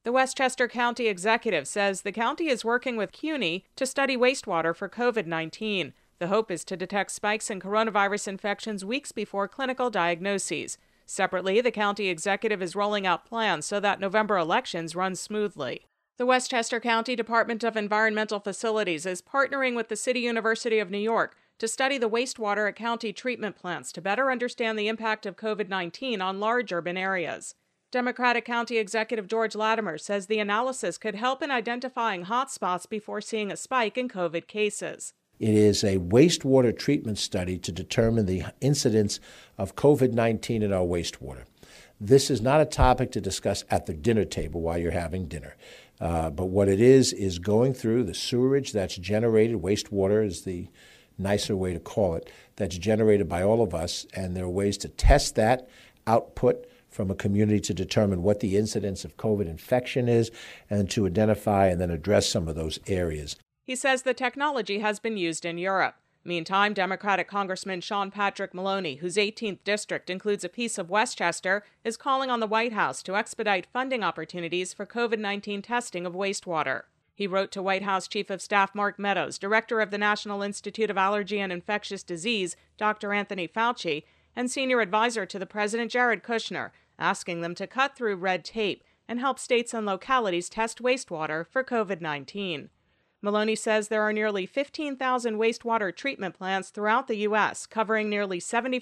The Westchester County Executive says the county is working with CUNY to study wastewater for COVID-19. The hope is to detect spikes in coronavirus infections weeks before clinical diagnoses. Separately, the county executive is rolling out plans so that November elections run smoothly. The Westchester County Department of Environmental Facilities is partnering with the City University of New York to study the wastewater at county treatment plants to better understand the impact of COVID-19 on large urban areas. Democratic County Executive George Latimer says the analysis could help in identifying hotspots before seeing a spike in COVID cases. It is a wastewater treatment study to determine the incidence of COVID-19 in our wastewater. This is not a topic to discuss at the dinner table while you're having dinner. But what it is going through the sewerage that's generated, wastewater is the nicer way to call it, that's generated by all of us, and there are ways to test that output from a community to determine what the incidence of COVID infection is and to identify and then address some of those areas. He says the technology has been used in Europe. Meantime, Democratic Congressman Sean Patrick Maloney, whose 18th district includes a piece of Westchester, is calling on the White House to expedite funding opportunities for COVID-19 testing of wastewater. He wrote to White House Chief of Staff Mark Meadows, Director of the National Institute of Allergy and Infectious Disease, Dr. Anthony Fauci, and Senior Advisor to the President Jared Kushner, asking them to cut through red tape and help states and localities test wastewater for COVID-19. Maloney says there are nearly 15,000 wastewater treatment plants throughout the U.S., covering nearly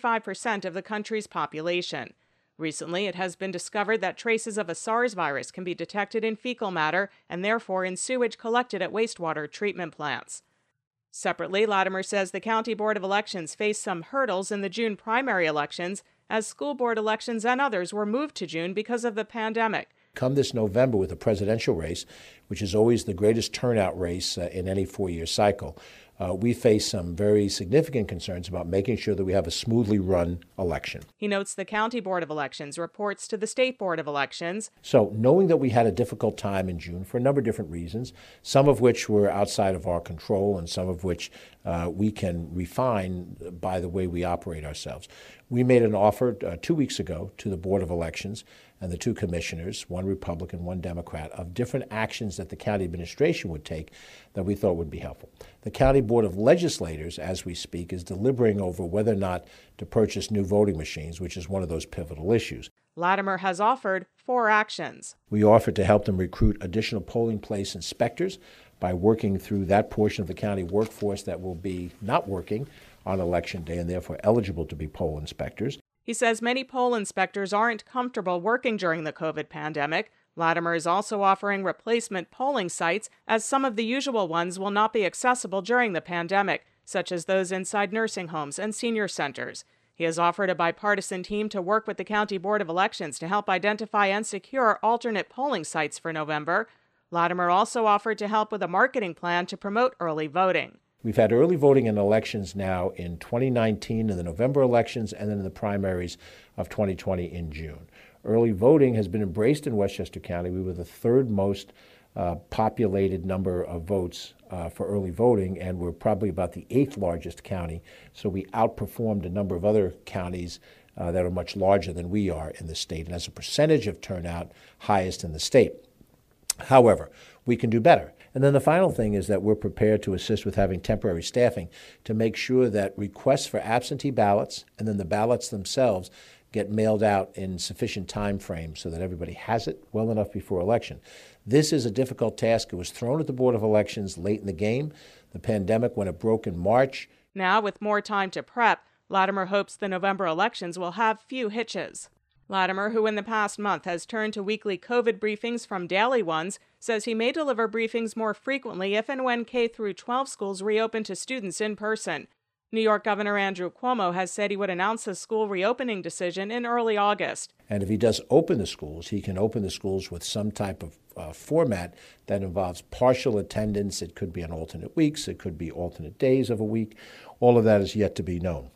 75% of the country's population. Recently, it has been discovered that traces of a SARS virus can be detected in fecal matter and therefore in sewage collected at wastewater treatment plants. Separately, Latimer says the County Board of Elections faced some hurdles in the June primary elections as school board elections and others were moved to June because of the pandemic. Come this November with a presidential race, which is always the greatest turnout race in any four-year cycle, we face some very significant concerns about making sure that we have a smoothly run election. He notes the County Board of Elections reports to the State Board of Elections. So knowing that we had a difficult time in June for a number of different reasons, some of which were outside of our control and some of which we can refine by the way we operate ourselves. We made an offer 2 weeks ago to the Board of Elections and the two commissioners, one Republican, one Democrat, of different actions that the county administration would take that we thought would be helpful. The County Board of Legislators, as we speak, is deliberating over whether or not to purchase new voting machines, which is one of those pivotal issues. Latimer has offered 4 actions. We offered to help them recruit additional polling place inspectors by working through that portion of the county workforce that will be not working on Election Day and therefore eligible to be poll inspectors. He says many poll inspectors aren't comfortable working during the COVID pandemic. Latimer is also offering replacement polling sites, as some of the usual ones will not be accessible during the pandemic, such as those inside nursing homes and senior centers. He has offered a bipartisan team to work with the County Board of Elections to help identify and secure alternate polling sites for November. Latimer also offered to help with a marketing plan to promote early voting. We've had early voting in elections now in 2019 in the November elections and then in the primaries of 2020 in June. Early voting has been embraced in Westchester County. We were the third most populated number of votes for early voting, and we're probably about the 8th largest county. So we outperformed a number of other counties that are much larger than we are in the state, and as a percentage of turnout, highest in the state. However, we can do better. And then the final thing is that we're prepared to assist with having temporary staffing to make sure that requests for absentee ballots and then the ballots themselves get mailed out in sufficient time frame so that everybody has it well enough before election. This is a difficult task. It was thrown at the Board of Elections late in the game. The pandemic, when it broke in March. Now, with more time to prep, Latimer hopes the November elections will have few hitches. Latimer, who in the past month has turned to weekly COVID briefings from daily ones, says he may deliver briefings more frequently if and when K-12 schools reopen to students in person. New York Governor Andrew Cuomo has said he would announce a school reopening decision in early August. And if he does open the schools, he can open the schools with some type of format that involves partial attendance. It could be on alternate weeks. It could be alternate days of a week. All of that is yet to be known.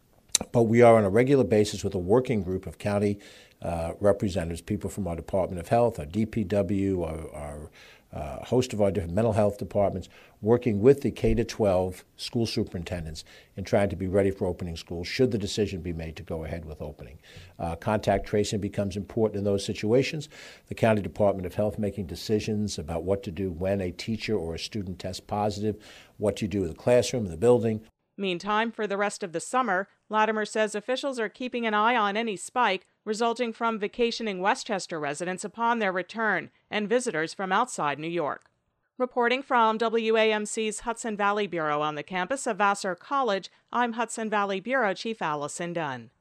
But we are on a regular basis with a working group of county representatives, people from our Department of Health, our DPW, our a host of our different mental health departments, working with the K-12 school superintendents and trying to be ready for opening schools should the decision be made to go ahead with opening. Contact tracing becomes important in those situations. The County Department of Health making decisions about what to do when a teacher or a student tests positive, what you do in the classroom, in the building. Meantime, for the rest of the summer, Latimer says officials are keeping an eye on any spike resulting from vacationing Westchester residents upon their return and visitors from outside New York. Reporting from WAMC's Hudson Valley Bureau on the campus of Vassar College, I'm Hudson Valley Bureau Chief Allison Dunn.